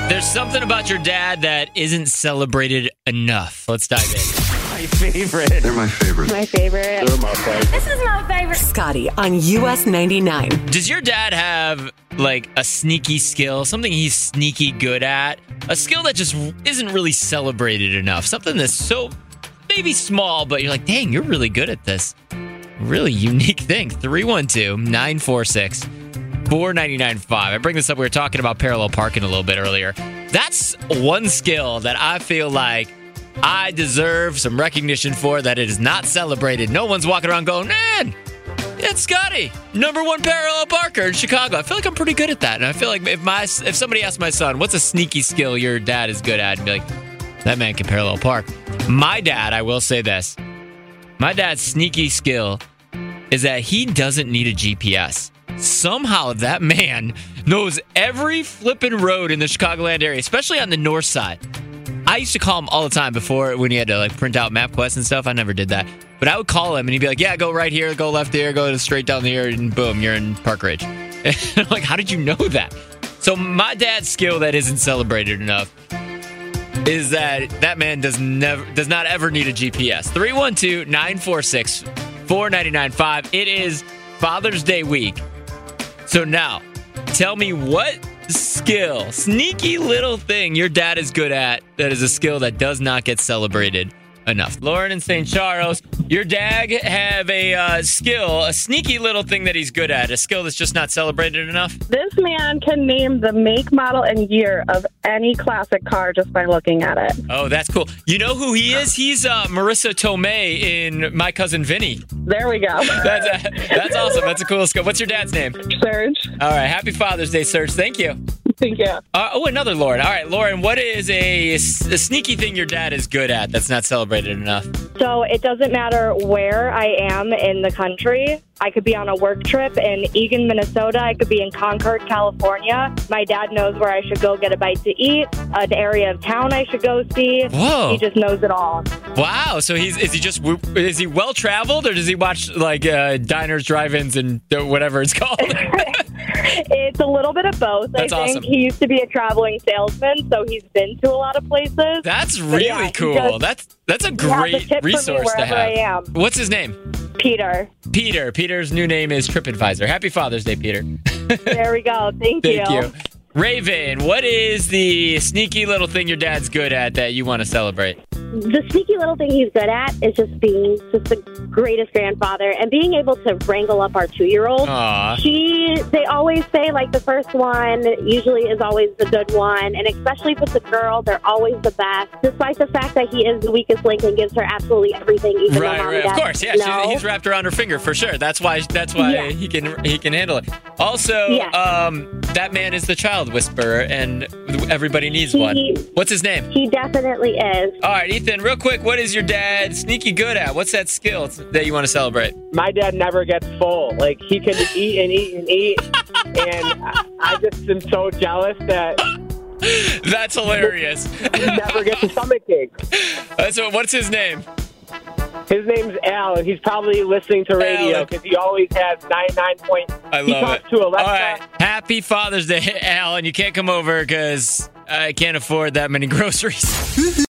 There's something about your dad that isn't celebrated enough. Let's dive in. My favorite. They're my favorite. My favorite. They're my favorite. This is my favorite. Scotty on US 99. Does your dad have like a sneaky skill, something he's sneaky good at? A skill that just isn't really celebrated enough? Something that's so maybe small, but you're like, dang, you're really good at this. Really unique thing. 312-946-4995. I bring this up. We were talking about parallel parking a little bit earlier. That's one skill that I feel like I deserve some recognition for, that it is not celebrated. No one's walking around going, man, it's Scotty, #1 parallel parker in Chicago. I feel like I'm pretty good at that. And I feel like if somebody asked my son, what's a sneaky skill your dad is good at? I'd be like, that man can parallel park. My dad, I will say this. My dad's sneaky skill is that he doesn't need a GPS. Somehow that man knows every flippin' road in the Chicagoland area, especially on the north side. I used to call him all the time before, when he had to like print out MapQuest and stuff. I never did that. But I would call him and he'd be like, yeah, go right here, go left here, go straight down here, and boom, you're in Park Ridge. And I'm like, how did you know that? So my dad's skill that isn't celebrated enough is that man does not ever need a GPS. 312-946-4995. It is Father's Day week. So now, tell me what skill, sneaky little thing your dad is good at that is a skill that does not get celebrated enough. Lauren in St. Charles, your dad have a skill, a sneaky little thing that he's good at, a skill that's just not celebrated enough? This man can name the make, model, and year of any classic car just by looking at it. Oh, that's cool. You know who he is? He's Marissa Tomei in My Cousin Vinny. There we go. That's awesome. That's a cool skill. What's your dad's name? Serge. All right. Happy Father's Day, Serge. Thank you. Thank you. Another Lauren. All right, Lauren, what is a sneaky thing your dad is good at that's not celebrated enough? So it doesn't matter where I am in the country. I could be on a work trip in Eagan, Minnesota. I could be in Concord, California. My dad knows where I should go get a bite to eat, an area of town I should go see. Whoa. He just knows it all. Wow. So is he well traveled, or does he watch like diners, drive-ins, and whatever it's called? It's a little bit of both. That's I think awesome. He used to be a traveling salesman, so he's been to a lot of places. That's really cool. That's a great resource to have. I am. What's his name? Peter. Peter's new name is TripAdvisor. Happy Father's Day, Peter. There we go. Thank you. Raven, what is the sneaky little thing your dad's good at that you want to celebrate? The sneaky little thing he's good at is just being just the greatest grandfather and being able to wrangle up our 2-year-old. Aww. They always say, like, the first one usually is always the good one, and especially if it's a girl, they're always the best, despite the fact that he is the weakest link and gives her absolutely everything, even though mom and dad Of course, yeah. know. He's wrapped around her finger for sure. That's why Yeah. he can handle it. Also, that man is the child whisperer, and everybody needs one. What's his name? He definitely is. All right, Ethan, real quick, what is your dad sneaky good at? What's that skill that you want to celebrate? My dad never gets full. Like, he can eat and eat and eat. And I just am so jealous that... That's hilarious. He never gets a stomachache. So what's his name? His name's Al, and he's probably listening to radio because he always has 99 points. I love he talks it. to Alexa. All right. Happy Father's Day, Al, and you can't come over because I can't afford that many groceries.